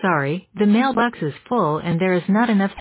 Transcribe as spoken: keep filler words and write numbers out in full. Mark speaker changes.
Speaker 1: Sorry, the mailbox is full and there is not enough